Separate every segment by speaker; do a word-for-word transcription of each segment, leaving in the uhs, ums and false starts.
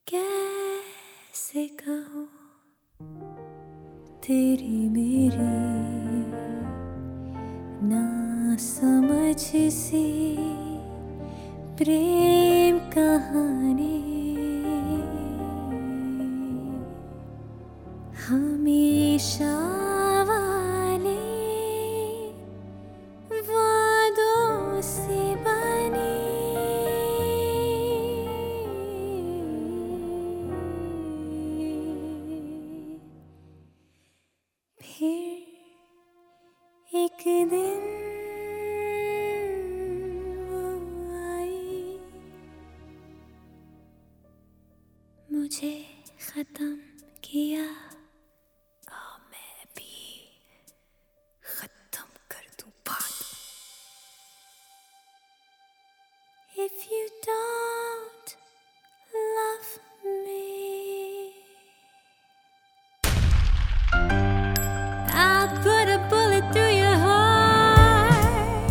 Speaker 1: कैसे कहूँ तेरी मेरी ना समझ सी प्रेम कहानी हमेशा वाले वादों से बनी फिर एक दिन वो आई मुझे खत्म किया और मैं भी खत्म कर दूं बात। If you don't love me, I'll put a bullet through your heart.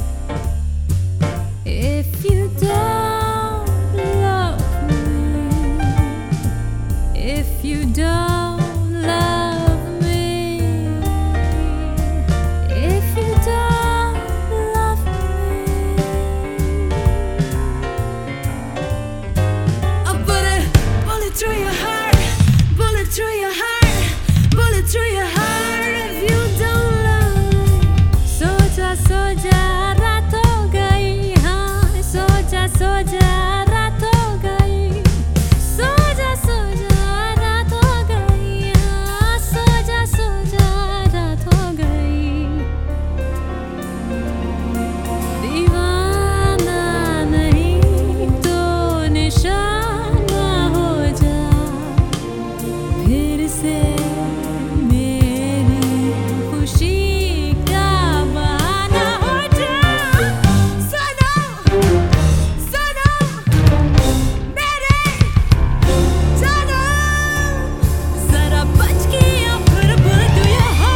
Speaker 1: If you don't love me, if you don't love me, if you don't love me, I'll put a bullet through your heart, bullet through your heart, bullet through your heart. If you don't love me, सोचा सोचा रात हो गई, हाँ सोचा सोचा रात हो गई, सोचा सोचा रात हो गई, हाँ सोचा सोचा रात हो गई। दीवाना नहीं तो निशाना हो जा फिर से मेरी खुशी का बहाना हो जा। सुनो सुनो मेरे जानो जरा बच के या फिर भूल तू यहाँ।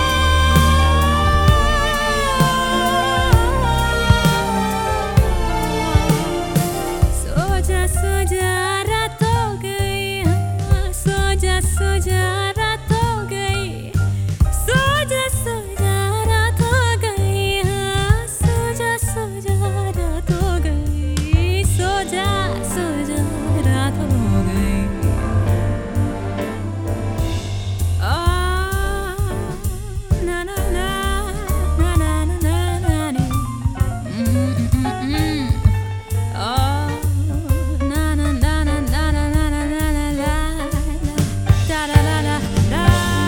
Speaker 1: सोचा सोचा रात हो गई, हाँ सोचा सोचा रात हो गई, सोचा सोचा रात हो गई, हाँ सोचा सोचा रात हो गई, सोचा सोचा रात हो गई। आ ना ना ना ना ना ना ना ना नी। Mm, mm, mm, mm. Oh, na na na na na na na na na na la la da da da da da.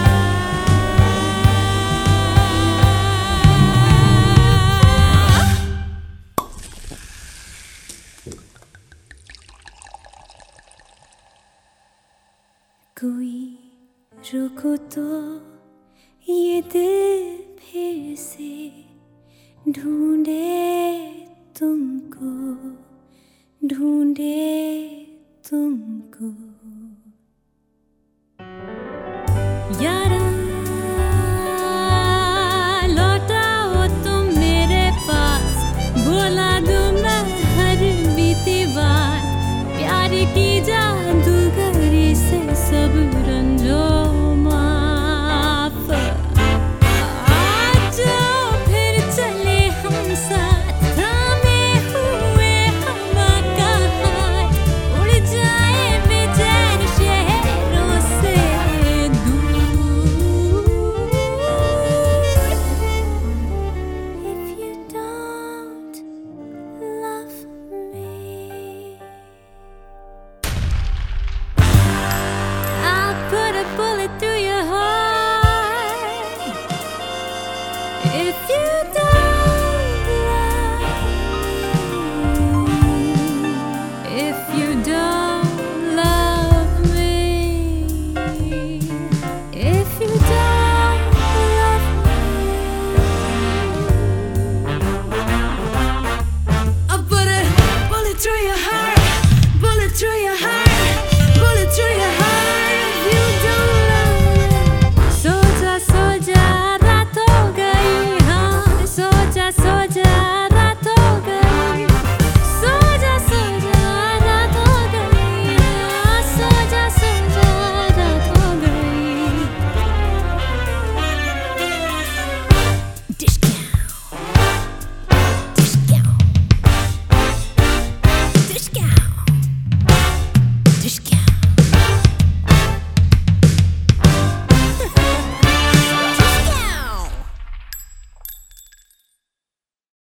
Speaker 1: कोई रोको तो ये दिल फिर से ढूंढे तुमको, ढूंढे तुमको।